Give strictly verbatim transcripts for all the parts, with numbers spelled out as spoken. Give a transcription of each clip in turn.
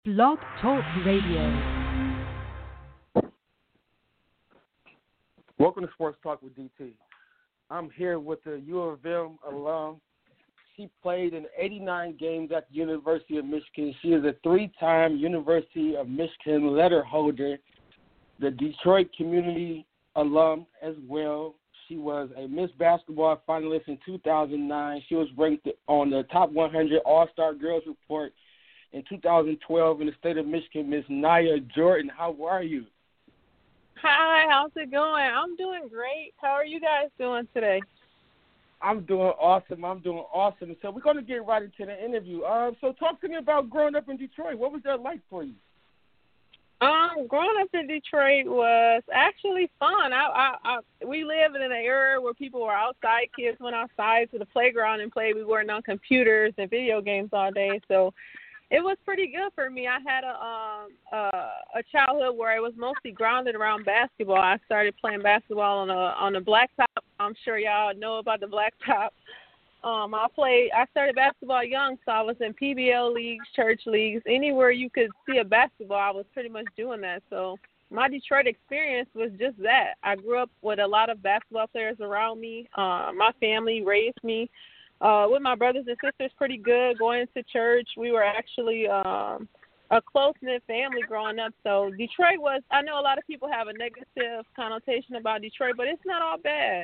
Blog Talk Radio. Welcome to Sports Talk with D T. I'm here with the U of M alum. She played in eighty-nine games at the University of Michigan. She is a three-time University of Michigan letter holder, the Detroit Community alum as well. She was a Miss Basketball finalist in two thousand nine. She was ranked on the top one hundred All-Star Girls Report in two thousand twelve in the state of Michigan. Miss Nia Jordan, how are you? Hi, how's it going? I'm doing great. How are you guys doing today? I'm doing awesome. I'm doing awesome. So we're going to get right into the interview. Uh, so talk to me about growing up in Detroit. What was that like for you? Um, growing up in Detroit was actually fun. I, I, I we lived in an era where people were outside. Kids went outside to the playground and played. We weren't on computers and video games all day, so it was pretty good for me. I had a um uh, a childhood where it was mostly grounded around basketball. I started playing basketball on a on the blacktop. I'm sure y'all know about the blacktop. Um, I played. I started basketball young, so I was in P B L leagues, church leagues, anywhere you could see a basketball. I was pretty much doing that. So my Detroit experience was just that. I grew up with a lot of basketball players around me. Uh, my family raised me uh, with my brothers and sisters pretty good. Going to church, we were actually um, a close knit family growing up. So Detroit was. I know a lot of people have a negative connotation about Detroit, but it's not all bad.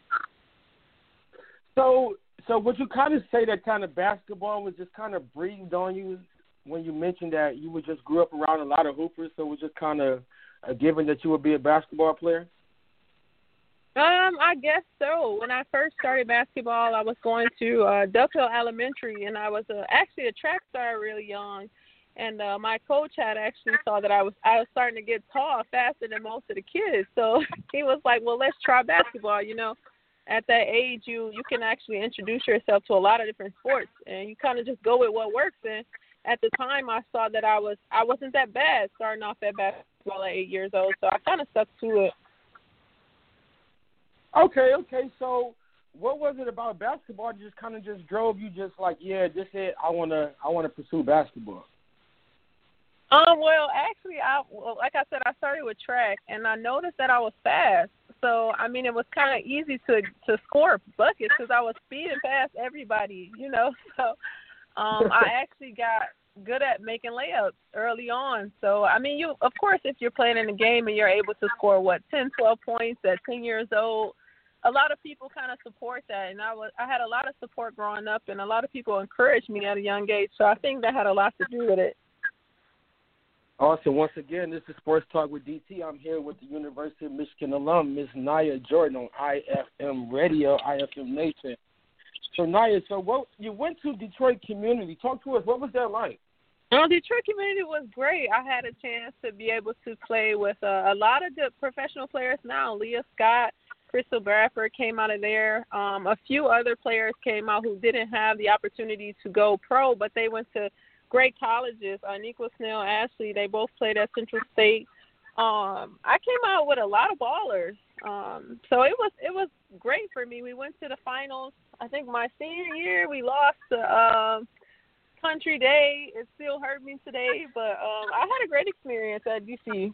So. So would you kind of say that kind of basketball was just kind of breathed on you when you mentioned that you would just grew up around a lot of hoopers, so it was just kind of a given that you would be a basketball player? Um, I guess so. When I first started basketball, I was going to uh, Duckville Elementary, and I was uh, actually a track star really young. And uh, my coach had actually saw that I was I was starting to get tall faster than most of the kids, so he was like, "Well, let's try basketball," you know. At that age, you, you can actually introduce yourself to a lot of different sports, and you kind of just go with what works. And at the time, I saw that I was I wasn't that bad starting off at basketball at eight years old, so I kind of stuck to it. Okay, okay. So, what was it about basketball that just kind of just drove you? Just like, yeah, this it. I wanna I wanna pursue basketball. Um. Well, actually, I well, like I said, I started with track, and I noticed that I was fast. So, I mean, it was kind of easy to to score buckets because I was speeding past everybody, you know. So, um, I actually got good at making layups early on. So, I mean, you of course, if you're playing in a game and you're able to score, what, ten, twelve points at ten years old, a lot of people kind of support that. And I was I had a lot of support growing up, and a lot of people encouraged me at a young age. So, I think that had a lot to do with it. Awesome. Once again, this is Sports Talk with D T. I'm here with the University of Michigan alum, Miss Nia Jordan on I F M Radio, I F M Nation. So, Nia, so what, you went to Detroit Community. Talk to us. What was that like? Well, Detroit Community was great. I had a chance to be able to play with uh, a lot of good professional players now. Leah Scott, Crystal Bradford came out of there. Um, a few other players came out who didn't have the opportunity to go pro, but they went to great colleges. Uh, Niqua Snell, Ashley, they both played at Central State. Um, I came out with a lot of ballers. Um, so it was it was great for me. We went to the finals. I think my senior year we lost to um, Country Day. It still hurt me today, but um, I had a great experience at D C.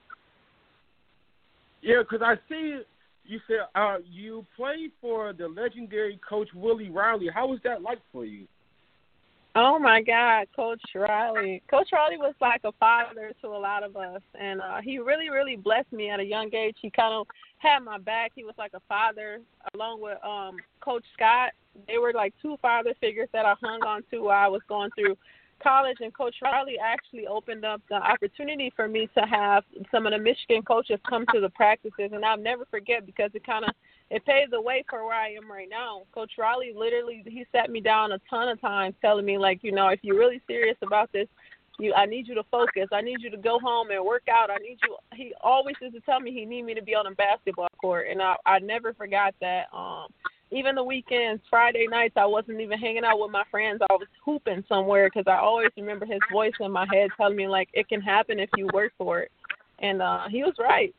Yeah, because I see you said uh, you played for the legendary Coach Willie Riley. How was that like for you? Oh, my God, Coach Riley. Coach Riley was like a father to a lot of us, and uh, he really, really blessed me at a young age. He kind of had my back. He was like a father, along with um, Coach Scott. They were like two father figures that I hung on to while I was going through college, and Coach Riley actually opened up the opportunity for me to have some of the Michigan coaches come to the practices, and I'll never forget because it kind of it paved the way for where I am right now. Coach Riley literally, he sat me down a ton of times telling me, like, you know, if you're really serious about this, you, I need you to focus. I need you to go home and work out. I need you. He always used to tell me he need me to be on a basketball court, and I, I never forgot that. Um, even the weekends, Friday nights, I wasn't even hanging out with my friends. I was hooping somewhere because I always remember his voice in my head telling me, like, it can happen if you work for it. And uh, he was right.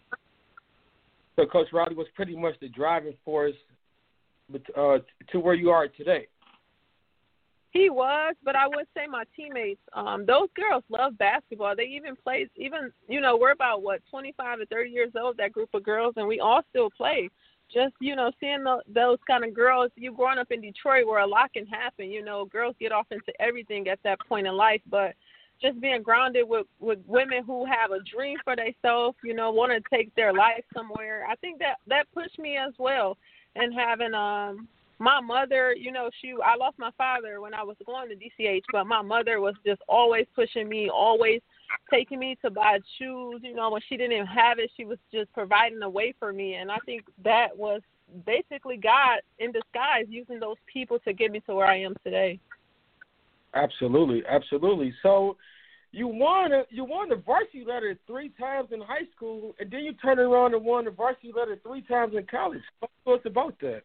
So Coach Riley was pretty much the driving force uh, to where you are today. He was, but I would say my teammates, um, those girls love basketball. They even play, even, you know, we're about, what, twenty-five to thirty years old, that group of girls, and we all still play. Just, you know, seeing the, those kind of girls, you growing up in Detroit where a lot can happen, you know, girls get off into everything at that point in life, but just being grounded with, with women who have a dream for themselves, you know, want to take their life somewhere, I think that, that pushed me as well. And having, um, my mother, you know, she, I lost my father when I was going to D C H, but my mother was just always pushing me, always taking me to buy shoes. You know, when she didn't even have it, she was just providing a way for me. And I think that was basically God in disguise, using those people to get me to where I am today. Absolutely, absolutely. So you won a, you won the varsity letter three times in high school, and then you turned around and won the varsity letter three times in college. What's about that?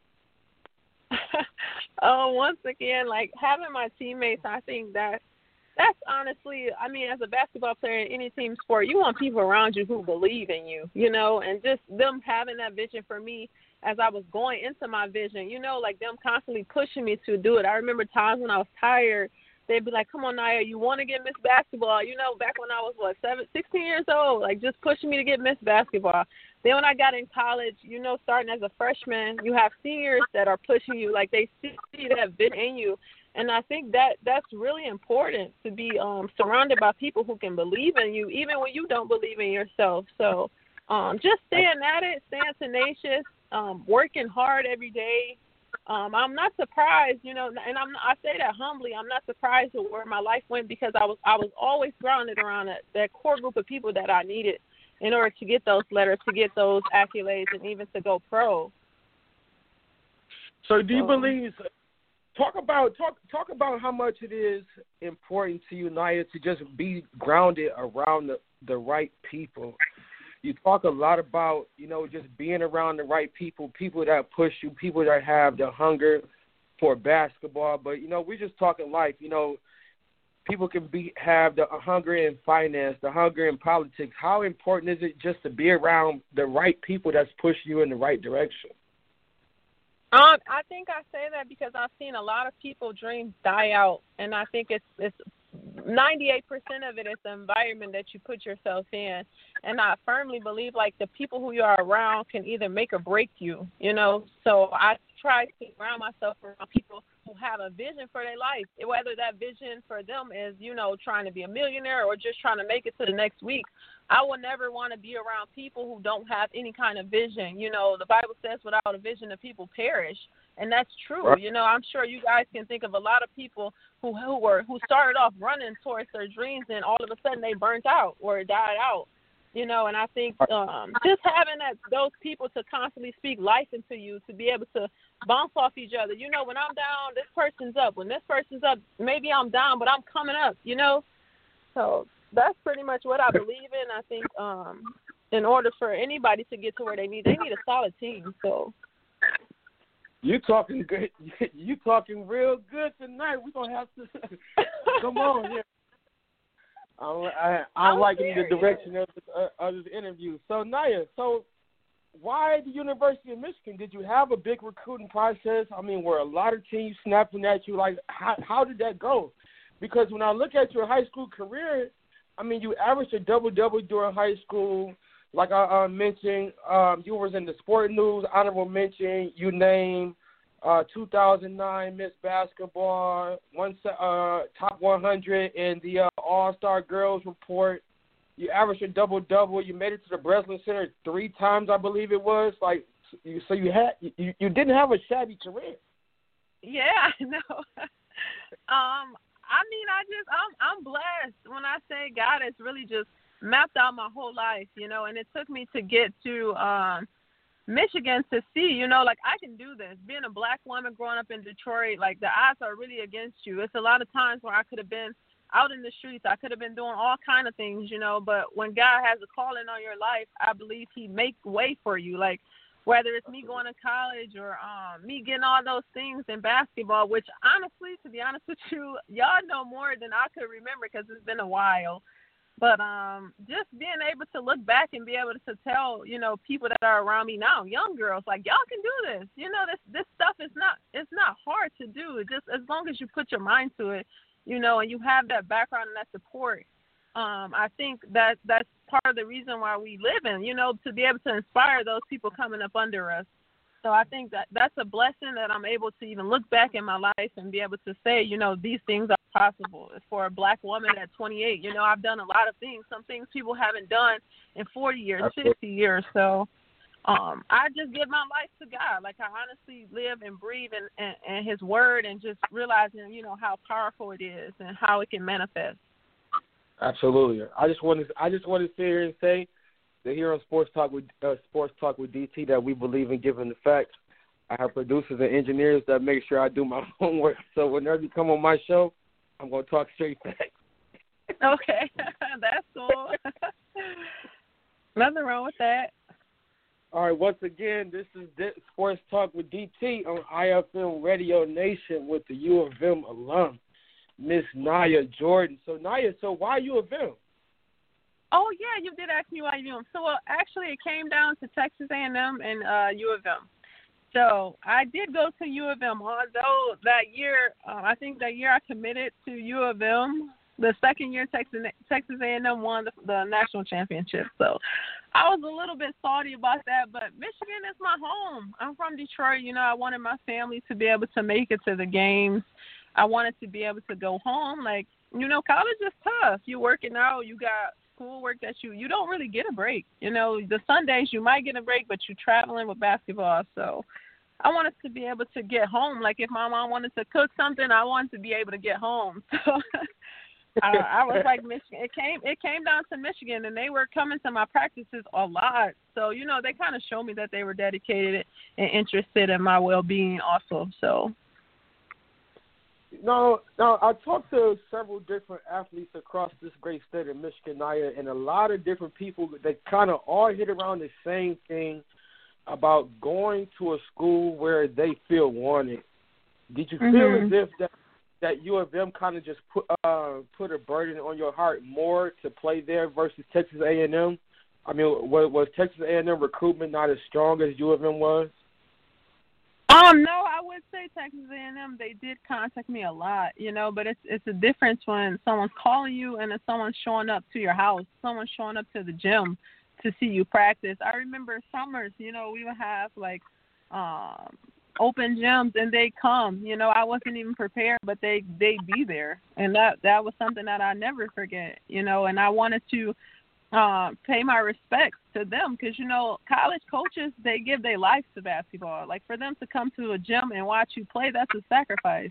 Oh, once again, like having my teammates, I think that that's honestly, I mean, as a basketball player in any team sport, you want people around you who believe in you, you know, and just them having that vision for me as I was going into my vision, you know, like them constantly pushing me to do it. I remember times when I was tired, they'd be like, come on, Naya, you want to get Miss Basketball? You know, back when I was, what, seven, sixteen years old, like just pushing me to get Miss Basketball. Then when I got in college, you know, starting as a freshman, you have seniors that are pushing you, like they see that vision in you. And I think that that's really important, to be um, surrounded by people who can believe in you, even when you don't believe in yourself. So um, just staying at it, staying tenacious, um, working hard every day. Um, I'm not surprised, you know, and I'm, I say that humbly. I'm not surprised with where my life went, because I was I was always grounded around that, that core group of people that I needed in order to get those letters, to get those accolades, and even to go pro. So do you so, believe, talk about talk talk about how much it is important to you, Naya, to just be grounded around the, the right people. You talk a lot about, you know, just being around the right people, people that push you, people that have the hunger for basketball. But, you know, we're just talking life. You know, people can be have the hunger in finance, the hunger in politics. How important is it just to be around the right people that's pushing you in the right direction? Um, I think I say that because I've seen a lot of people's dreams die out, and I think it's it's ninety-eight percent of it is the environment that you put yourself in. And I firmly believe, like, the people who you are around can either make or break you, you know. So I try to surround myself around people who have a vision for their life, whether that vision for them is, you know, trying to be a millionaire or just trying to make it to the next week. I will never want to be around people who don't have any kind of vision. You know, the Bible says without a vision, the people perish. And that's true. Right. You know, I'm sure you guys can think of a lot of people who who were who started off running towards their dreams, and all of a sudden they burnt out or died out. You know, and I think um, just having that those people to constantly speak life into you, to be able to bounce off each other. You know, when I'm down, this person's up. When this person's up, maybe I'm down, but I'm coming up. You know, so that's pretty much what I believe in. I think um, in order for anybody to get to where they need, they need a solid team. So. You talking good? You talking real good tonight. We're gonna have to come on here. I, I, I'm liking the direction of, uh, of this interview. So Naya, so why the University of Michigan? Did you have a big recruiting process? I mean, were a lot of teams snapping at you? Like, how how did that go? Because when I look at your high school career, I mean, you averaged a double double during high school. Like I uh, mentioned, um, you was in the Sport News, honorable mention. You named uh, two thousand nine Miss Basketball, one uh, top one hundred in the uh, All-Star Girls Report. You averaged a double-double. You made it to the Breslin Center three times, I believe it was. Like, so you had you, you didn't have a shabby career. Yeah, I know. um, I mean, I just I'm I'm blessed when I say God has really just mapped out my whole life, you know, and it took me to get to um, Michigan to see, you know, like I can do this. Being a black woman growing up in Detroit, like the odds are really against you. It's a lot of times where I could have been out in the streets. I could have been doing all kind of things, you know, but when God has a calling on your life, I believe he make way for you. Like whether it's me going to college or um, me getting all those things in basketball, which honestly, to be honest with you, y'all know more than I could remember because it's been a while. But um, just being able to look back and be able to tell, you know, people that are around me now, young girls, like, y'all can do this. You know, this this stuff is not it's not hard to do. It just as long as you put your mind to it, you know, and you have that background and that support. Um, I think that that's part of the reason why we live in, you know, to be able to inspire those people coming up under us. So I think that that's a blessing that I'm able to even look back in my life and be able to say, you know, these things are possible. For a black woman at twenty-eight, you know, I've done a lot of things, some things people haven't done in forty years, fifty years. So um, I just give my life to God. Like, I honestly live and breathe in, in, in his word, and just realizing, you know, how powerful it is and how it can manifest. Absolutely. I just want to I just want to sit here and say that here on Sports Talk with uh, Sports Talk with D T that we believe in giving the facts. I have producers and engineers that make sure I do my homework. So whenever you come on my show, I'm going to talk straight facts. Okay, that's cool. Nothing wrong with that. All right, once again, this is Sports Talk with D T on I F M Radio Nation with the U of M alum, Miss Nia Jordan. So, Nia, so why U of M? Oh, yeah, you did ask me why U of M. So, well, actually, it came down to Texas A and M and uh, U of M. So, I did go to U of M, although that year, uh, I think that year I committed to U of M. The second year, Texas Texas A and M won the, the national championship. So, I was a little bit salty about that, but Michigan is my home. I'm from Detroit. You know, I wanted my family to be able to make it to the games. I wanted to be able to go home. Like, you know, college is tough. You're working out. You got schoolwork that you, you don't really get a break. You know, the Sundays you might get a break, but you're traveling with basketball. So I wanted to be able to get home. Like, if my mom wanted to cook something, I wanted to be able to get home. So I, I was like, Michigan. It came it came down to Michigan, and they were coming to my practices a lot. So, you know, they kind of showed me that they were dedicated and interested in my well-being also. So. No, no, I talked to several different athletes across this great state of Michigan, Nia, and a lot of different people that kind of all hit around the same thing about going to a school where they feel wanted. Did you mm-hmm. feel as if that, that U of M kind of just put uh, put a burden on your heart more to play there versus Texas A and M? I mean, was, was Texas A and M recruitment not as strong as U of M was? Um, no, I would say Texas A and M, they did contact me a lot, you know, but it's it's a difference when someone's calling you and then someone's showing up to your house, someone's showing up to the gym to see you practice. I remember summers, you know, we would have, like, um, open gyms, and they come. You know, I wasn't even prepared, but they, they'd be there. And that, that was something that I never forget, you know, and I wanted to Uh, pay my respects to them because, you know, college coaches, they give their life to basketball. Like, for them to come to a gym and watch you play, that's a sacrifice.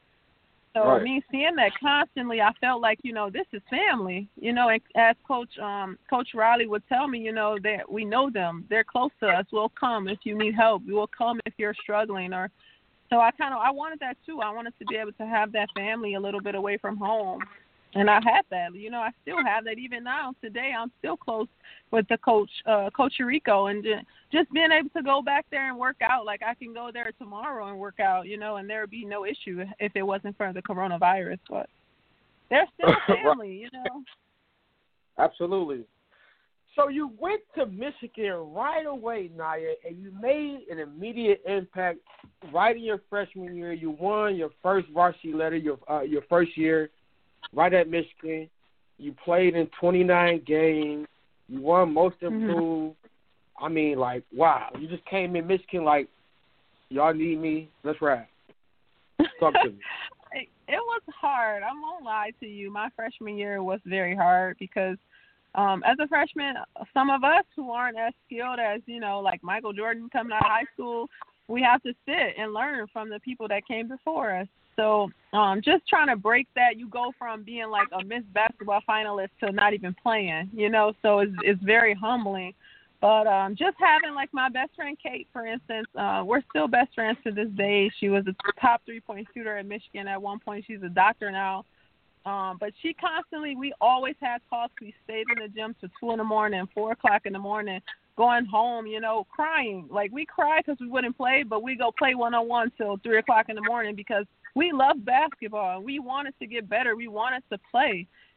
So right. me seeing that constantly, I felt like, you know, this is family. You know, and as Coach um, Coach Riley would tell me, you know, that we know them. They're close to us. We'll come if you need help. We will come if you're struggling. Or so I kind of I wanted that too. I wanted to be able to have that family a little bit away from home. And I had that, you know, I still have that even now. Today, I'm still close with the coach, uh, Coach Rico, and just being able to go back there and work out. Like, I can go there tomorrow and work out, you know, and there would be no issue if it wasn't for the coronavirus. But they're still family, you know. Absolutely. So you went to Michigan right away, Nia, and you made an immediate impact right in your freshman year. You won your first varsity letter, your uh, your first year. Right at Michigan, you played in twenty-nine games. You won Most Improved. Mm-hmm. I mean, like, wow. You just came in Michigan like, y'all need me. Let's ride. Talk to me. It was hard. I won't lie to you. My freshman year was very hard because um, as a freshman, some of us who aren't as skilled as, you know, like Michael Jordan coming out of high school, we have to sit and learn from the people that came before us. So um, just trying to break that, you go from being like a Miss Basketball finalist to not even playing, you know, so it's, it's very humbling. But um, just having like my best friend Kate, for instance, uh, we're still best friends to this day. She was a top three-point shooter at Michigan at one point. She's a doctor now. Um, but she constantly, we always had talks. We stayed in the gym till two in the morning, four o'clock in the morning, going home, you know, crying. Like, we cry because we wouldn't play, but we go play one-on-one till three o'clock in the morning because we love basketball. We wanted to get better. We wanted to play.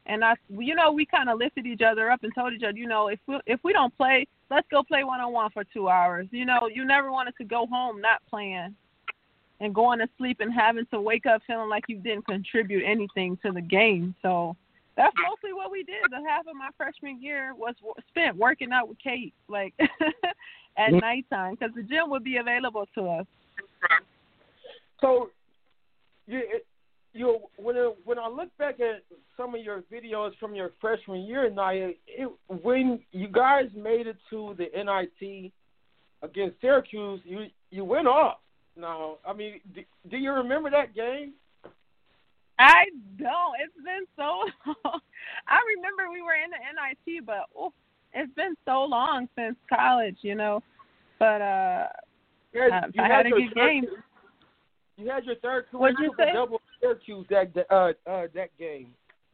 And I, you know, we kind of lifted each other up and told each other, you know, if we if we don't play, let's go play one on one for two hours. You know, you never wanted to go home not playing and going to sleep and having to wake up feeling like you didn't contribute anything to the game. So that's mostly what we did. The half of my freshman year was spent working out with Kate, like at nighttime, because the gym would be available to us. So, you. You when it, when I look back at some of your videos from your freshman year, Nia, it, when you guys made it to the N I T against Syracuse, you you went off. Now, I mean, do, do you remember that game? I don't. It's been so long. I remember we were in the N I T, but oh, it's been so long since college, you know. But uh, you had, you I had, had a good third, game. You had your third career double Syracuse that uh, uh, that game.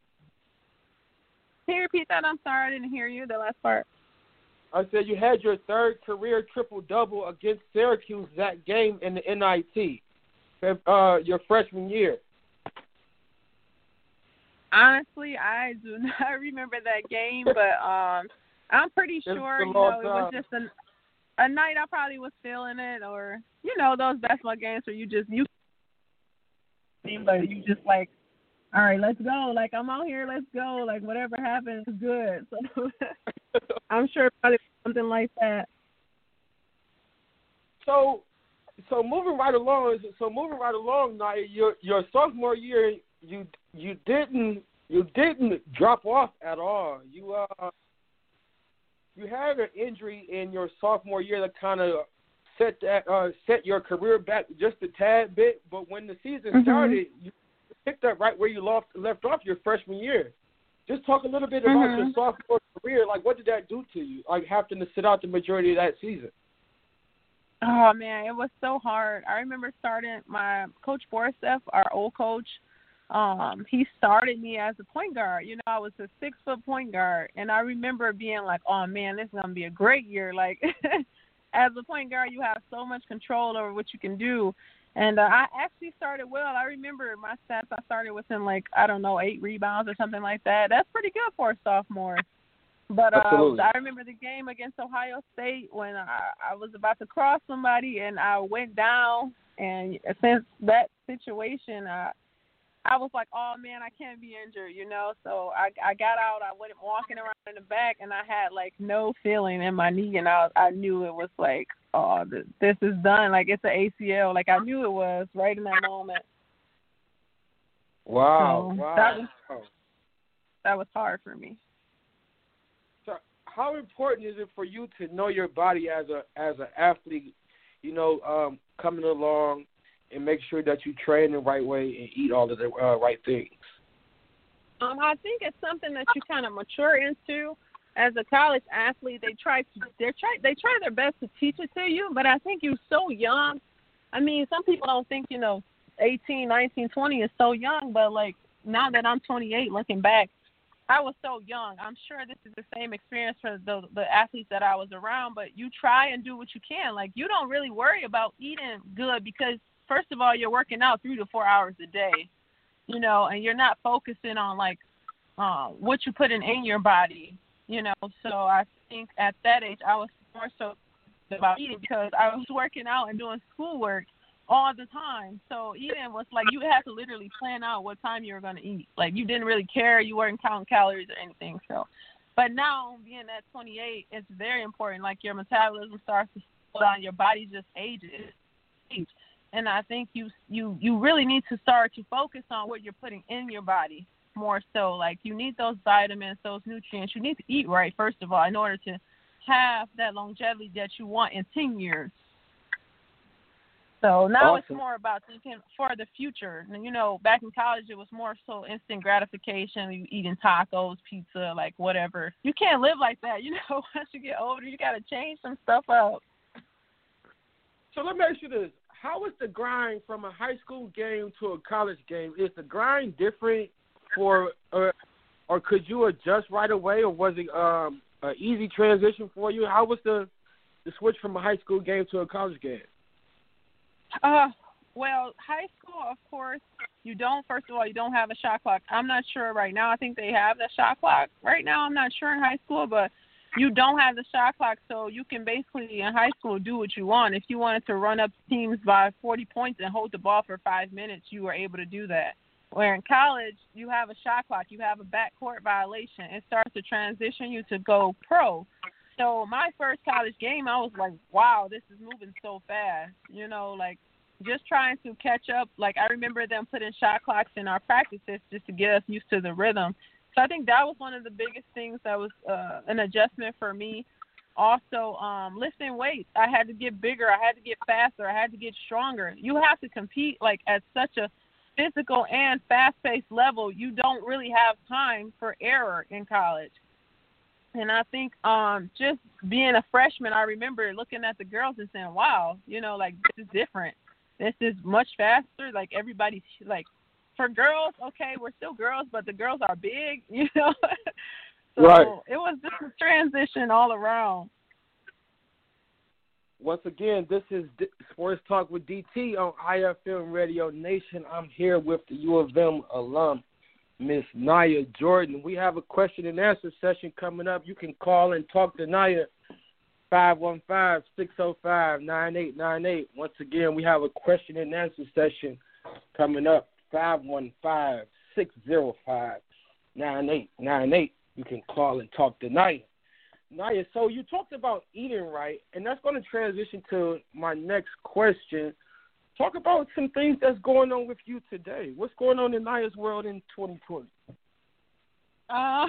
Can you repeat that? I'm sorry, I didn't hear you, the last part. I said you had your third career triple-double against Syracuse that game in the N I T, uh, your freshman year. Honestly, I do not remember that game, but um, I'm pretty sure, you know, it was just a, a night I probably was feeling it, or, you know, those basketball games where you just, you but you just like, all right, let's go. Like, I'm out here, let's go. Like, whatever happens is good. So I'm sure probably something like that. So, so moving right along, so moving right along, Nia, your your sophomore year, you you didn't you didn't drop off at all. You uh you had an injury in your sophomore year that kind of set that uh, set your career back just a tad bit. But when the season mm-hmm. started, you picked up right where you left left off your freshman year. Just talk a little bit about mm-hmm. your sophomore career. Like, what did that do to you? Like, having to sit out the majority of that season. Oh man, it was so hard. I remember starting my coach Borisev, our old coach. Um, he started me as a point guard. You know, I was a six foot point guard, and I remember being like, "Oh man, this is gonna be a great year." Like, as a point guard, you have so much control over what you can do. And uh, I actually started well. I remember my stats. I started within like I don't know eight rebounds or something like that. That's pretty good for a sophomore. But uh, I remember the game against Ohio State when I, I was about to cross somebody and I went down. And since that situation, I, I was like, oh, man, I can't be injured, you know. So I, I got out. I went walking around in the back, and I had, like, no feeling in my knee. And I, I knew it was like, oh, this, this is done. Like, it's an A C L. Like, I knew it was right in that moment. Wow. So wow. That was, that was hard for me. How important is it for you to know your body as a as an athlete, you know, um, coming along and make sure that you train the right way and eat all of the uh, right things? Um, I think it's something that you kind of mature into. As a college athlete, they try to they try they try their best to teach it to you, but I think you're so young. I mean, some people don't think, you know, eighteen, nineteen, twenty is so young, but like now that I'm twenty-eight, looking back, I was so young. I'm sure this is the same experience for the the athletes that I was around, but you try and do what you can. Like, you don't really worry about eating good because, first of all, you're working out three to four hours a day, you know, and you're not focusing on, like, uh, what you put in, in your body, you know. So I think at that age I was more so about eating because I was working out and doing schoolwork all the time. So eating was like you had to literally plan out what time you were going to eat. Like, you didn't really care. You weren't counting calories or anything. So, but now being at twenty-eight, it's very important. Like, your metabolism starts to slow down. Your body just ages. And I think you you you really need to start to focus on what you're putting in your body more so. Like, you need those vitamins, those nutrients. You need to eat right, first of all, in order to have that longevity that you want in ten years. So now awesome. It's more about thinking for the future. And, you know, back in college, it was more so instant gratification. You eating tacos, pizza, like whatever. You can't live like that. You know, once you get older, you got to change some stuff up. So let me ask you this. How is the grind from a high school game to a college game? Is the grind different for, uh, or could you adjust right away, or was it um, an easy transition for you? How was the, the switch from a high school game to a college game? Uh, well, high school, of course, You don't, first of all, you don't have a shot clock. I'm not sure right now. I think they have the shot clock right now. I'm not sure in high school, but you don't have the shot clock, so you can basically in high school do what you want. If you wanted to run up teams by forty points and hold the ball for five minutes, you were able to do that. Where in college, you have a shot clock, you have a backcourt violation. It starts to transition you to go pro. So my first college game, I was like, wow, this is moving so fast. You know, like just trying to catch up. Like I remember them putting shot clocks in our practices just to get us used to the rhythm. So I think that was one of the biggest things that was uh, an adjustment for me. Also, um, lifting weights. I had to get bigger. I had to get faster. I had to get stronger. You have to compete like at such a physical and fast-paced level. You don't really have time for error in college. And I think um, just being a freshman, I remember looking at the girls and saying, wow, you know, like this is different. This is much faster. Like everybody's like, for girls, okay, we're still girls, but the girls are big, you know. So right. It was just a transition all around. Once again, this is D- Sports Talk with D T on I F M Radio Nation. I'm here with the U of M alum, Miss Nia Jordan. We have a question and answer session coming up. You can call and talk to Nia, five one five, six oh five, nine eight nine eight. Once again, we have a question and answer session coming up. five one five, six oh five, nine eight nine eight. You can call and talk to Nia. Nia, so you talked about eating right, and that's going to transition to my next question. Talk about some things that's going on with you today. What's going on in Nia's world in twenty twenty? Uh,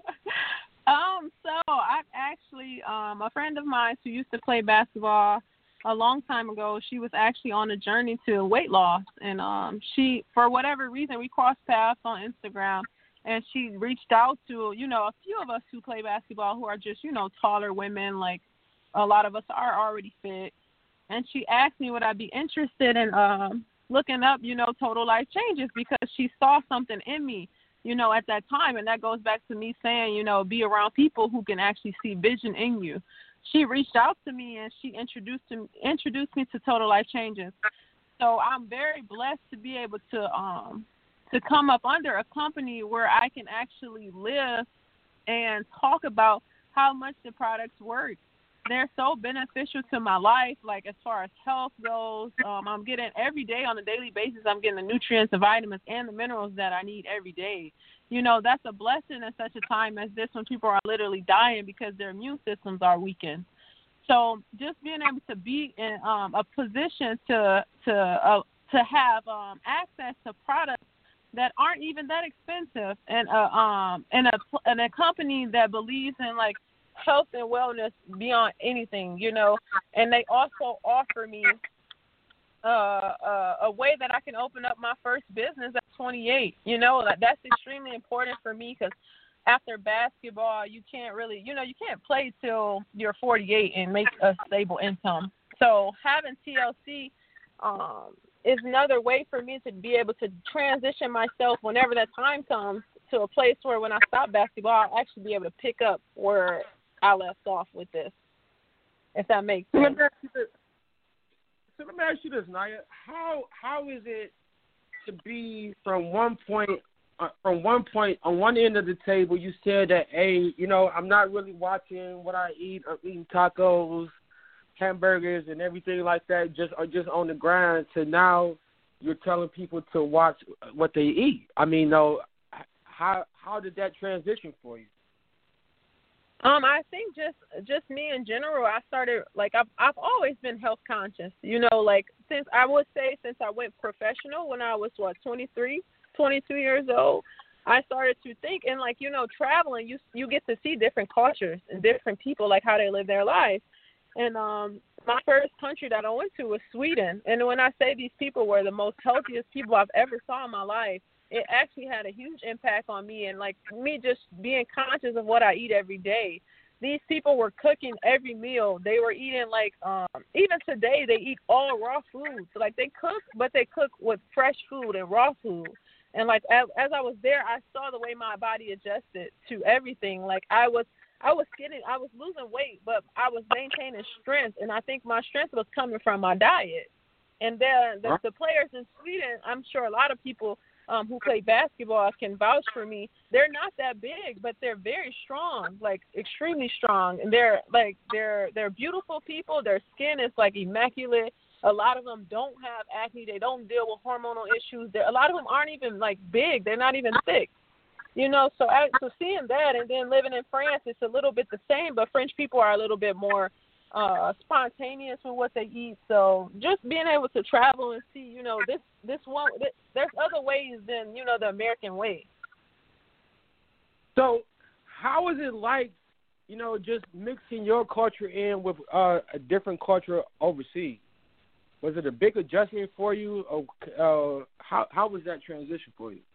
um, so I actually, um, a friend of mine who used to play basketball a long time ago, she was actually on a journey to weight loss, and um, she, for whatever reason, we crossed paths on Instagram, and she reached out to, you know, a few of us who play basketball who are just, you know, taller women, like a lot of us are already fit, and she asked me would I be interested in um, looking up, you know, Total Life Changes, because she saw something in me, you know, at that time, and that goes back to me saying, you know, be around people who can actually see vision in you. She reached out to me and she introduced to, introduced me to Total Life Changes. So I'm very blessed to be able to um to come up under a company where I can actually live and talk about how much the products work. They're so beneficial to my life, like as far as health goes. Um, I'm getting every day on a daily basis, I'm getting the nutrients, the vitamins, and the minerals that I need every day. You know, that's a blessing at such a time as this when people are literally dying because their immune systems are weakened. So just being able to be in um, a position to to uh, to have um, access to products that aren't even that expensive, and uh, um and a and a company that believes in like health and wellness beyond anything, you know, and they also offer me uh, uh, a way that I can open up my first business at twenty-eight. You know, like that's extremely important for me because after basketball, you can't really, you know, you can't play till you're forty-eight and make a stable income. So having T L C um, is another way for me to be able to transition myself whenever that time comes to a place where when I stop basketball, I'll actually be able to pick up where I left off with this, if that makes sense. So let me ask you this, Nia. How how is it to be from one point uh, from one point on one end of the table? You said that, hey, you know, I'm not really watching what I eat. I'm eating tacos, hamburgers, and everything like that. Just are just on the grind. To now, you're telling people to watch what they eat. I mean, no, how how did that transition for you? Um, I think just just me in general. I started like I've I've always been health conscious. You know, like since I would say since I went professional when I was what twenty-three, twenty-two years old, I started to think and like you know traveling, you you get to see different cultures and different people like how they live their life. And um, my first country that I went to was Sweden. And when I say these people were the most healthiest people I've ever saw in my life, it actually had a huge impact on me and, like, me just being conscious of what I eat every day. These people were cooking every meal. They were eating, like, um, even today they eat all raw food. So, like, they cook, but they cook with fresh food and raw food. And, like, as, as I was there, I saw the way my body adjusted to everything. Like, I was I was getting, I was losing weight, but I was maintaining strength. And I think my strength was coming from my diet. And then the, the players in Sweden, I'm sure a lot of people um, who play basketball can vouch for me. They're not that big, but they're very strong, like extremely strong. And they're like they're they're beautiful people. Their skin is like immaculate. A lot of them don't have acne. They don't deal with hormonal issues. They're, a lot of them aren't even like big. They're not even thick. You know, so I, so seeing that and then living in France, it's a little bit the same, but French people are a little bit more uh, spontaneous with what they eat. So just being able to travel and see, you know, this this one, this, there's other ways than, you know, the American way. So how is it like, you know, just mixing your culture in with uh, a different culture overseas? Was it a big adjustment for you, or uh, how how was that transition for you?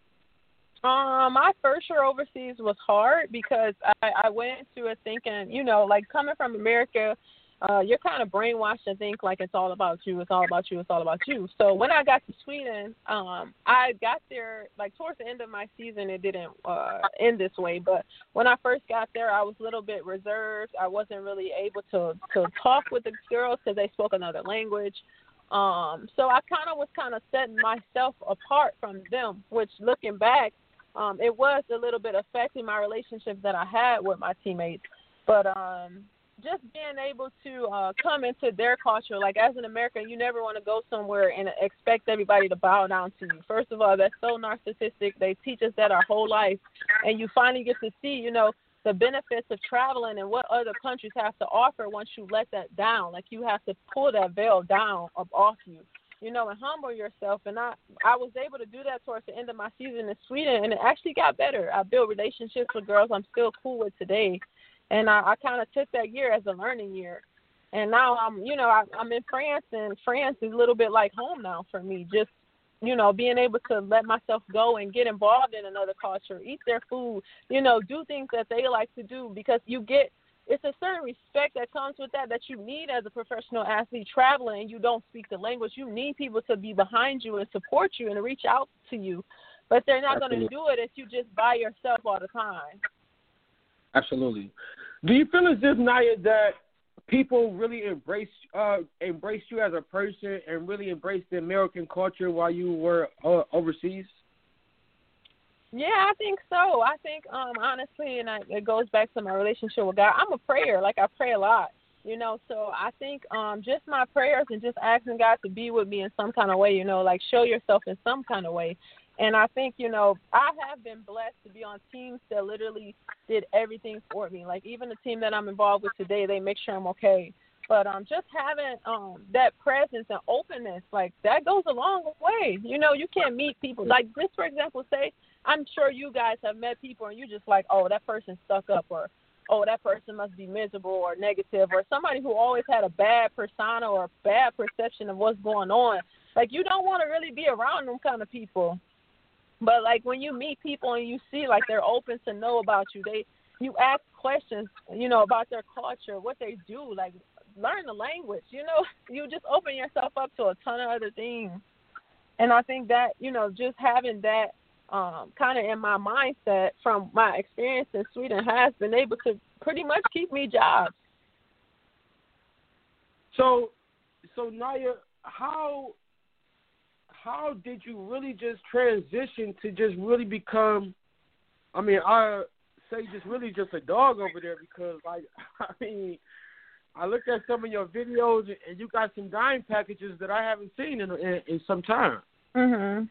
Um, my first year overseas was hard because I, I went into it thinking, you know, like coming from America, uh, you're kind of brainwashed to think like it's all about you, it's all about you, it's all about you. So when I got to Sweden, um, I got there, like towards the end of my season, it didn't uh, end this way. But when I first got there, I was a little bit reserved. I wasn't really able to, to talk with the girls because they spoke another language. Um, so I kind of was kind of setting myself apart from them, which looking back, Um, it was a little bit affecting my relationship that I had with my teammates. But um, just being able to uh, come into their culture, like as an American, you never want to go somewhere and expect everybody to bow down to you. First of all, that's so narcissistic. They teach us that our whole life. And you finally get to see, you know, the benefits of traveling and what other countries have to offer once you let that down. Like you have to pull that veil down up off you. You know, and humble yourself. And I, I was able to do that towards the end of my season in Sweden, and it actually got better. I built relationships with girls I'm still cool with today, and I, I kind of took that year as a learning year. And now I'm, you know, I, I'm in France, and France is a little bit like home now for me. Just, you know, being able to let myself go and get involved in another culture, eat their food, you know, do things that they like to do, because you get, it's a certain respect that comes with that that you need as a professional athlete traveling and you don't speak the language. You need people to be behind you and support you and reach out to you. But they're not going to do it if you just by yourself all the time. Absolutely. Do you feel as if, Naya, that people really embrace uh, embraced you as a person and really embraced the American culture while you were uh, overseas? Yeah, I think so. I think, um, honestly, and I, it goes back to my relationship with God, I'm a prayer. Like, I pray a lot, you know. So I think um, just my prayers and just asking God to be with me in some kind of way, you know, like show yourself in some kind of way. And I think, you know, I have been blessed to be on teams that literally did everything for me. Like, even the team that I'm involved with today, they make sure I'm okay. But um, just having um, that presence and openness, like, that goes a long way. You know, you can't meet people. Like, just for example, say, I'm sure you guys have met people and you just like, oh, that person's stuck up, or, oh, that person must be miserable or negative, or somebody who always had a bad persona or a bad perception of what's going on. Like, you don't want to really be around them kind of people. But, like, when you meet people and you see, like, they're open to know about you, they you ask questions, you know, about their culture, what they do, like, learn the language, you know. You just open yourself up to a ton of other things. And I think that, you know, just having that, Um, kind of in my mindset from my experience in Sweden has been able to pretty much keep me jobs. So, so Naya, how how did you really just transition to just really become? I mean, I say just really just a dog over there, because like I mean, I looked at some of your videos and you got some dime packages that I haven't seen in in, in some time. Mhm.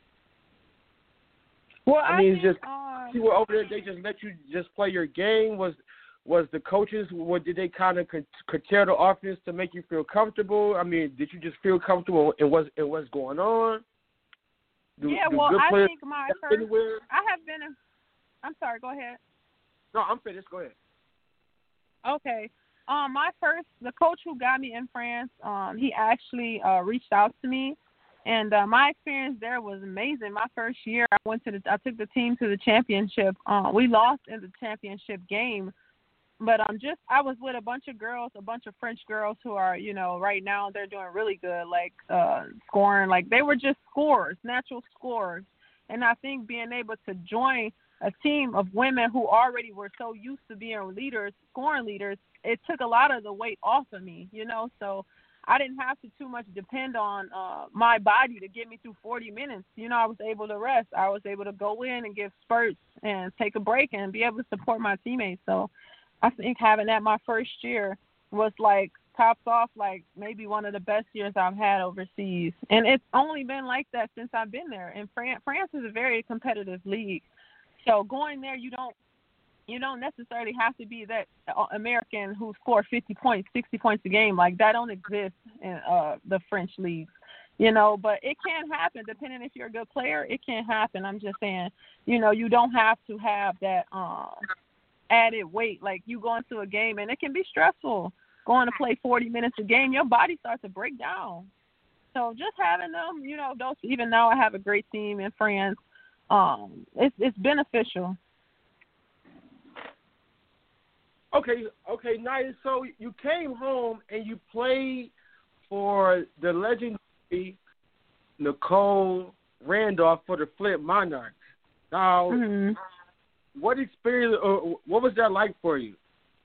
Well, I, I mean, think, just um, you were over there. They just let you just play your game. Was was the coaches? What did they kind of curtail the offense to make you feel comfortable? I mean, did you just feel comfortable in what's in what's going on? Do, yeah. do Well, good I players think my first. anywhere? I have been. In, I'm sorry. Go ahead. No, I'm finished. Go ahead. Okay. Um, my first, the coach who got me in France, um, he actually uh, reached out to me. And uh, my experience there was amazing. My first year, I went to the, I took the team to the championship. Uh, we lost in the championship game, but um, just I was with a bunch of girls, a bunch of French girls who are, you know, right now they're doing really good, like uh, scoring. Like they were just scorers, natural scorers. And I think being able to join a team of women who already were so used to being leaders, scoring leaders, it took a lot of the weight off of me, you know. So I didn't have to too much depend on uh, my body to get me through forty minutes. You know, I was able to rest. I was able to go in and give spurts and take a break and be able to support my teammates. So I think having that my first year was like tops off like maybe one of the best years I've had overseas. And it's only been like that since I've been there. And France, France is a very competitive league. So going there, you don't you don't necessarily have to be that American who scored fifty points, sixty points a game. Like, that don't exist in uh, the French leagues, you know. But it can happen, depending if you're a good player. It can happen. I'm just saying, you know, you don't have to have that um, added weight. Like, you go into a game, and it can be stressful going to play forty minutes a game. Your body starts to break down. So just having them, you know, those. Even now I have a great team in France. Um, it's it's beneficial. Okay, okay, nice. So you came home and you played for the legendary Nicole Randolph for the Flint Monarchs. Now, mm-hmm. what experience, or what was that like for you?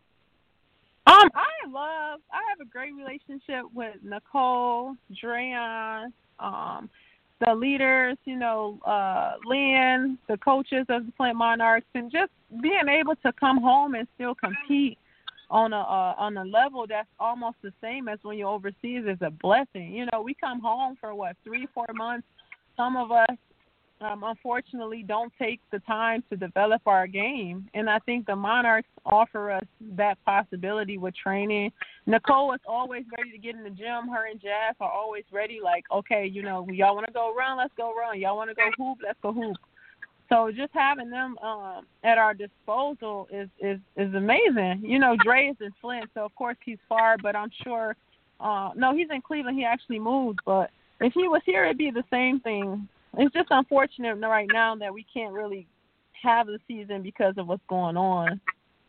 Um, I love. I have a great relationship with Nicole, Drayon, um, the leaders. You know, uh, Lynn, the coaches of the Flint Monarchs, and just being able to come home and still compete on a uh, on a level that's almost the same as when you're overseas is a blessing. You know, we come home for what three, four months. Some of us, um, unfortunately, don't take the time to develop our game, and I think the Monarchs offer us that possibility with training. Nicole is always ready to get in the gym. Her and Jazz are always ready. Like, okay, you know, y'all want to go run, let's go run. Y'all want to go hoop, let's go hoop. So just having them um, at our disposal is, is, is amazing. You know, Dre is in Flint, so of course he's far, but I'm sure uh, – no, he's in Cleveland. He actually moved. But if he was here, it'd be the same thing. It's just unfortunate right now that we can't really have the season because of what's going on.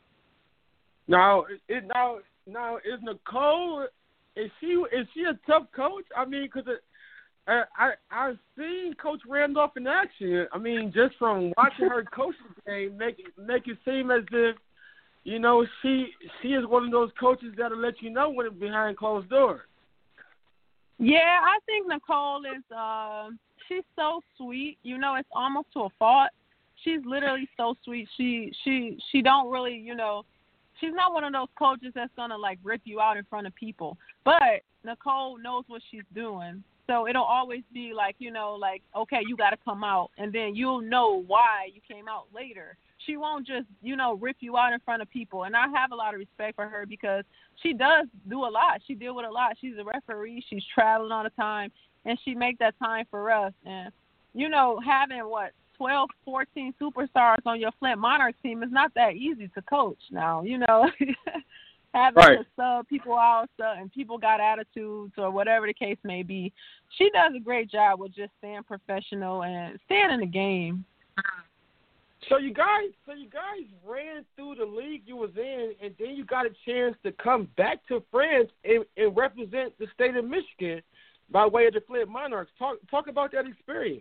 Now, it, now, now is Nicole – is she is she a tough coach? I mean, because – I, I I've seen Coach Randolph in action. I mean, just from watching her coach the game, make make it seem as if, you know, she she is one of those coaches that'll let you know when it's behind closed doors. Yeah, I think Nicole is. Uh, she's so sweet. You know, it's almost to a fault. She's literally so sweet. She she she don't really, you know, she's not one of those coaches that's gonna like rip you out in front of people. But Nicole knows what she's doing. So it'll always be like, you know, like, okay, you got to come out, and then you'll know why you came out later. She won't just, you know, rip you out in front of people. And I have a lot of respect for her because she does do a lot. She deal with a lot. She's a referee. She's traveling all the time, and she make that time for us. And, you know, having, what, twelve, fourteen superstars on your Flint Monarchs team is not that easy to coach now, you know. Having right. to sub people out and people got attitudes or whatever the case may be. She does a great job with just staying professional and staying in the game. So you guys, so you guys ran through the league you was in, and then you got a chance to come back to France and, and represent the state of Michigan by way of the Flint Monarchs. Talk talk about that experience.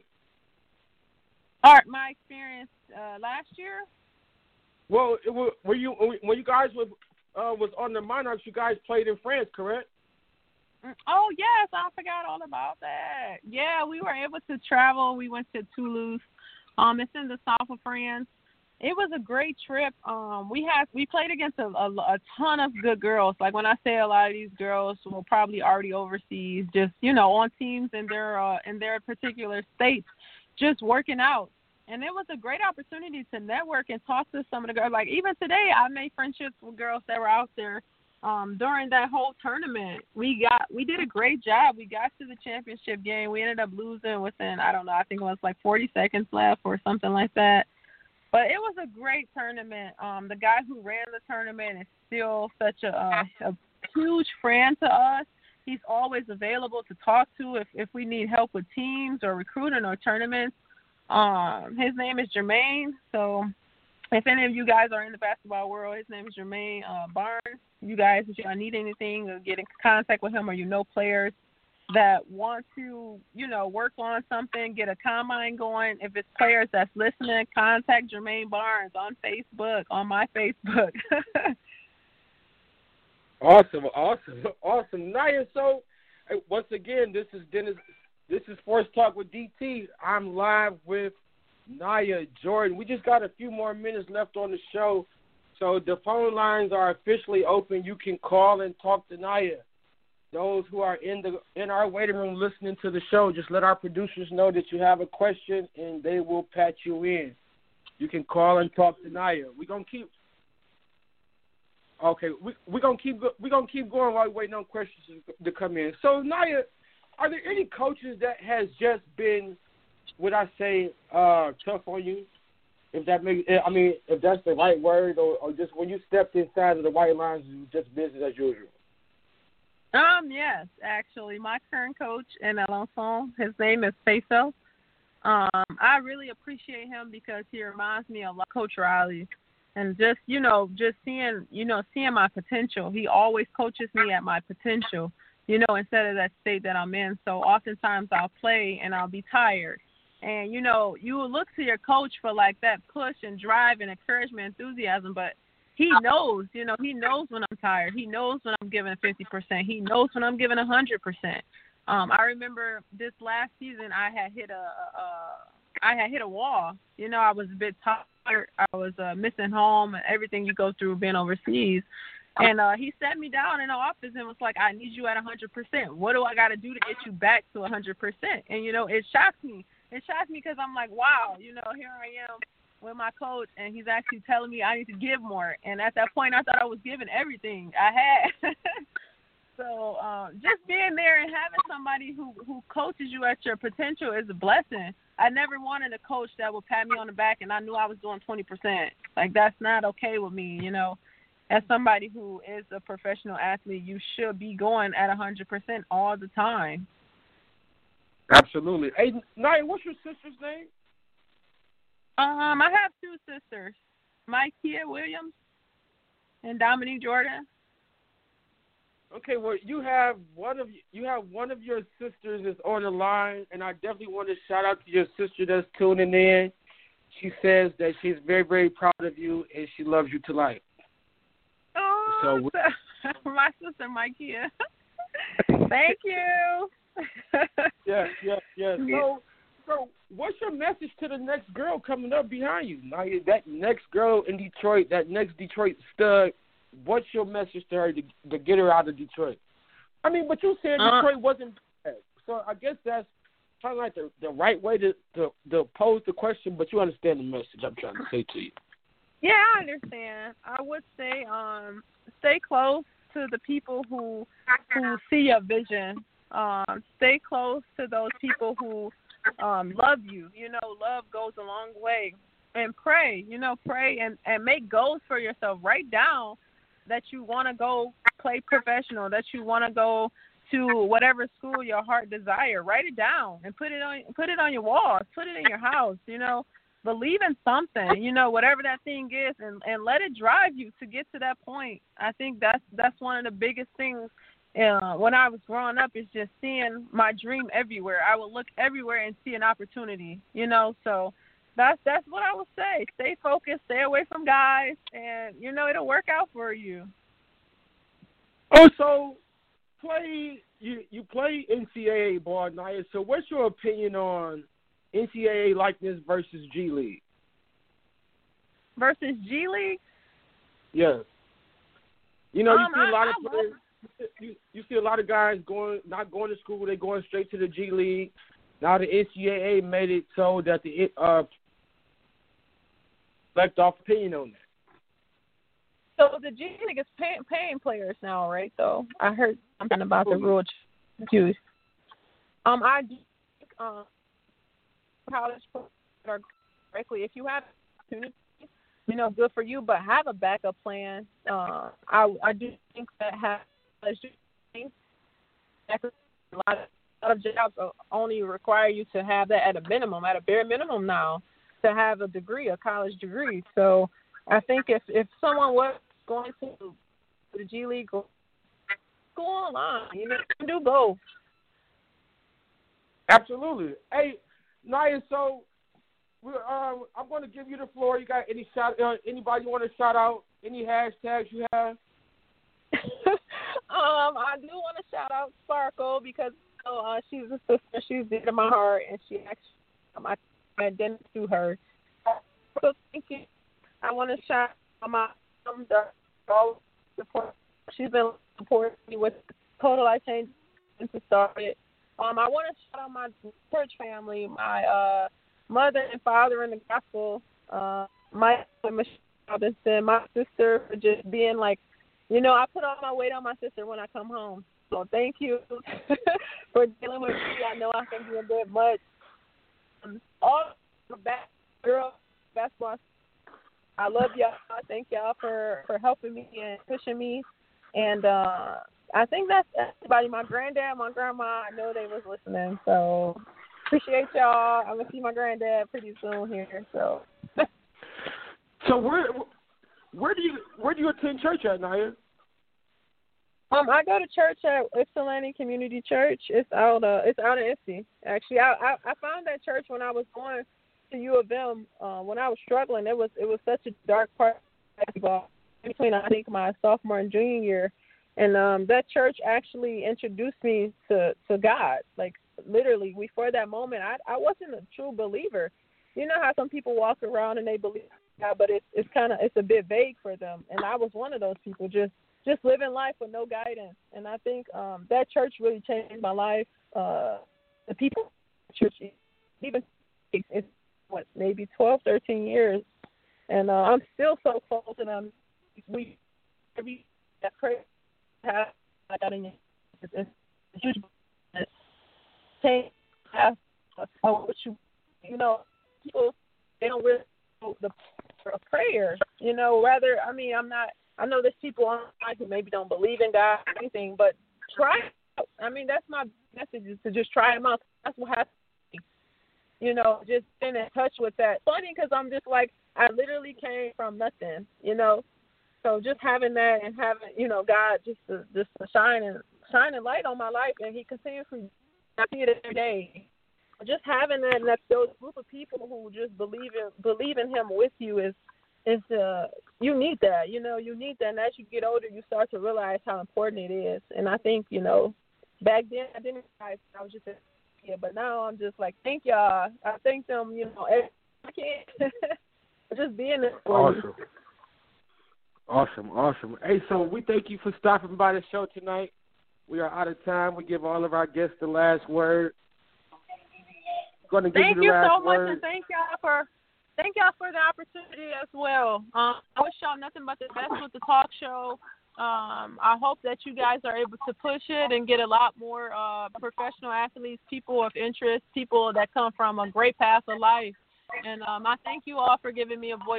All right, my experience uh, last year. Well, it was, were you when you guys were uh, was on the Monarchs? You guys played in France, correct? Oh yes, I forgot all about that. Yeah, we were able to travel. We went to Toulouse. Um, it's in the south of France. It was a great trip. Um, we had we played against a, a, a ton of good girls. Like when I say a lot of these girls were probably already overseas, just you know, on teams in their uh, in their particular states, just working out. And it was a great opportunity to network and talk to some of the girls. Like even today, I made friendships with girls that were out there um, during that whole tournament. We got we did a great job. We got to the championship game. We ended up losing within I don't know. I think it was like forty seconds left or something like that. But it was a great tournament. Um, the guy who ran the tournament is still such a, a, a huge friend to us. He's always available to talk to if, if we need help with teams or recruiting or tournaments. Um, his name is Jermaine. So if any of you guys are in the basketball world, his name is Jermaine uh, Barnes. You guys, if y'all need anything, or get in contact with him, or you know players that want to, you know, work on something, get a combine going. If it's players that's listening, contact Jermaine Barnes on Facebook, on my Facebook. Awesome, awesome, awesome. Naya, so Hey, once again, this is Dennis. This is Sports Talk with D T. I'm live with Nia Jordan. We just got a few more minutes left on the show, so the phone lines are officially open. You can call and talk to Nia. Those who are in the in our waiting room listening to the show, just let our producers know that you have a question, and they will patch you in. You can call and talk to Nia. We're gonna keep. Okay, we we're gonna keep we gonna keep going while we're waiting on questions to come in. So Nia, are there any coaches that has just been, would I say, uh, tough on you? If that makes, I mean, if that's the right word, or, or just when you stepped inside of the white lines, it was just business as usual. Um, yes, actually, my current coach in Alençon, his name is Peso. Um, I really appreciate him because he reminds me a lot of Coach Riley, and just you know, just seeing you know, seeing my potential. He always coaches me at my potential, you know, instead of that state that I'm in. So oftentimes I'll play and I'll be tired, and you know, you will look to your coach for like that push and drive and encouragement, enthusiasm, but he knows, you know, he knows when I'm tired. He knows when I'm giving fifty percent. He knows when I'm giving one hundred percent. Um, I remember this last season I had hit a, a I had hit a wall. You know, I was a bit tired. I was uh, missing home and everything you go through being overseas. And uh, he sat me down in the office and was like, I need you at one hundred percent. What do I got to do to get you back to one hundred percent? And, you know, it shocked me. It shocked me because I'm like, wow, you know, here I am with my coach, and he's actually telling me I need to give more. And at that point, I thought I was giving everything I had. So um, just being there and having somebody who, who coaches you at your potential is a blessing. I never wanted a coach that would pat me on the back and I knew I was doing twenty percent. Like, that's not okay with me, you know. As somebody who is a professional athlete, you should be going at one hundred percent all the time. Absolutely. Hey, Nia, what's your sister's name? Um, I have two sisters, Micaiah Williams and Dominique Jordan. Okay, well, you have one of you have one of your sisters is on the line, and I definitely want to shout out to your sister that's tuning in. She says that she's very, very proud of you, and she loves you to life. Oh, so my sister Micaiah. Thank you. Yes, yes, yes. So, so, what's your message to the next girl coming up behind you? Now, that next girl in Detroit, that next Detroit stud. What's your message to her to, to get her out of Detroit? I mean, but you said uh, Detroit wasn't bad, so I guess that's kind of like the, the right way to, to to pose the question. But you understand the message I'm trying to say to you. Yeah, I understand. I would say, um, stay close to the people who who see your vision. Um, stay close to those people who um, love you. You know, love goes a long way. And pray. You know, pray and, and make goals for yourself. Write down that you want to go play professional, that you want to go to whatever school your heart desire. Write it down and put it on put it on your walls, put it in your house, you know. Believe in something, you know, whatever that thing is, and, and let it drive you to get to that point. I think that's that's one of the biggest things uh, when I was growing up is just seeing my dream everywhere. I would look everywhere and see an opportunity, you know, so That's that's what I would say. Stay focused, stay away from guys, and, you know, it'll work out for you. Oh, so play you, you play N C double A ball, Nia. So what's your opinion on N C double A likeness versus G League? Versus G League? Yes. You know, you um, see a lot I, of I players, you, you see a lot of guys going not going to school, they're going straight to the G League. Now the N C double A made it so that the uh left off opinion on that. So the G League is pay, paying players now, right? Though I heard something about the rule change. Um, I do think um, college players are correctly. If you have opportunity, you know, good for you. But have a backup plan. Uh, I I do think that have a lot of, a lot of jobs only require you to have that at a minimum, at a bare minimum now, to have a degree, a college degree. So I think if, if someone was going to the G League, go, go online. You know, you can do both. Absolutely. Hey, Nia, so we're, um, I'm going to give you the floor. You got any shout? Uh, anybody you want to shout out? Any hashtags you have? Um, I do want to shout out Sparkle because you know, uh, she's a sister. She's dear to my heart, and she actually um, I identify to her. So thank you. I want to shout out my mom, the all support. She's been supporting me with Total Life Change since it started. Um, I want to shout out my church family, my uh, mother and father in the gospel, uh, my Michelle Robinson, my sister for just being like, you know, I put all my weight on my sister when I come home. So thank you for dealing with me. I know I can be a bit much. Um, all the back girl basketball. I love y'all. Thank y'all for, for helping me and pushing me. And uh, I think that's everybody. My granddad, my grandma, I know they was listening. So appreciate y'all. I'm going to see my granddad pretty soon here. So so where where do you where do you attend church at, Naya? Um, I go to church at Ypsilanti Community Church. It's out uh it's out in Ypsi. Actually, I, I I found that church when I was going to U of M. Uh, when I was struggling, it was it was such a dark part of basketball between I think my sophomore and junior year, and um, that church actually introduced me to, to God. Like literally, before that moment, I I wasn't a true believer. You know how some people walk around and they believe in God, but it's it's kind of it's a bit vague for them. And I was one of those people, just just living life with no guidance. And I think um, that church really changed my life. Uh, the people in the church, even it's what maybe twelve, thirteen years, and uh, I'm still so close to them. We every that prayer have I got in it's a huge change. Have what you you know people they don't really know the prayer. You know, rather I mean I'm not. I know there's people online who maybe don't believe in God or anything, but try it out. I mean that's my message is to just try them out. That's what happens. You know, just been in touch with that. Funny because I'm just like I literally came from nothing. You know. So just having that and having, you know, God just to, just to shine and shining light on my life, and He continues to I see it every day. Just having that and that those group of people who just believe in believe in Him with you is is uh you need that, you know, you need that. And as you get older, you start to realize how important it is. And I think, you know, back then I didn't realize I was just a kid, but now I'm just like, thank y'all. I thank them, you know, every, I can't just being there for Awesome. You. Awesome, awesome. Hey, so we thank you for stopping by the show tonight. We are out of time. We give all of our guests the last word. Going to give thank you the you last so much, word. and thank y'all for thank y'all for the opportunity as well. Um, I wish y'all nothing but the best with the talk show. Um, I hope that you guys are able to push it and get a lot more uh, professional athletes, people of interest, people that come from a great path of life. And um, I thank you all for giving me a voice.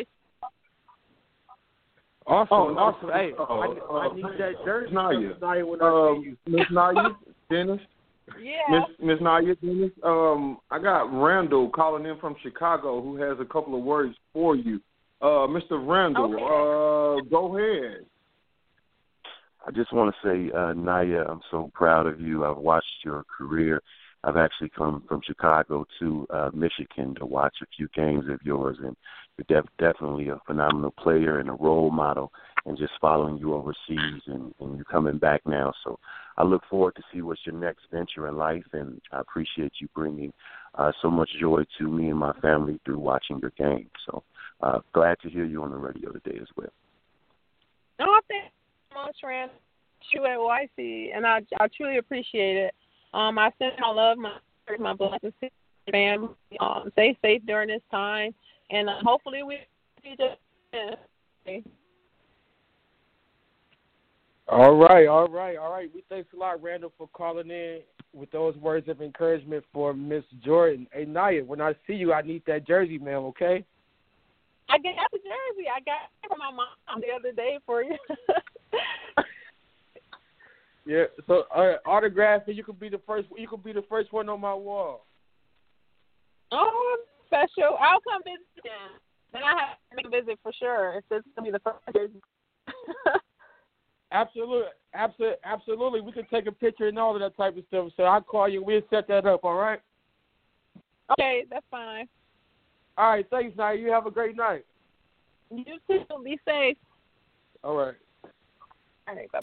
Awesome, oh, awesome. Hey, uh, I, I uh, need that jersey. Naya. Naya, when I um, see you. Miss Naya, Dennis. Yeah. Miss Miss Naya, Dennis. Um, I got Randall calling in from Chicago who has a couple of words for you. Uh, Mister Randall, Okay. uh, go ahead. I just want to say, uh, Naya, I'm so proud of you. I've watched your career. I've actually come from Chicago to uh, Michigan to watch a few games of yours, and you're def- definitely a phenomenal player and a role model, and just following you overseas and, and you coming back now. So I look forward to see what's your next venture in life, and I appreciate you bringing uh, so much joy to me and my family through watching your game. So uh, glad to hear you on the radio today as well. No, I thank you so much, Rand. You at Y C, and I I truly appreciate it. Um, I send my love, my my blessings to your family. Um, stay safe during this time, and uh, hopefully we see each other. All right, all right, all right. We thanks a lot, Randall, for calling in with those words of encouragement for Miss Jordan. Hey, Naya, when I see you, I need that jersey, ma'am, okay? I got the jersey. I got it from my mom the other day for you. Yeah, so uh, autograph, and you could be the first. You could be the first one on my wall. Oh, special! I'll come visit then. Then I have to make a visit for sure. If this is gonna be the first jersey. Absolutely, absolutely, absolutely. We can take a picture and all of that type of stuff. So I'll call you. We'll set that up. All right. Okay, that's fine. All right. Thanks, Naya. You have a great night. You too. Be safe. All right. All right. Bye.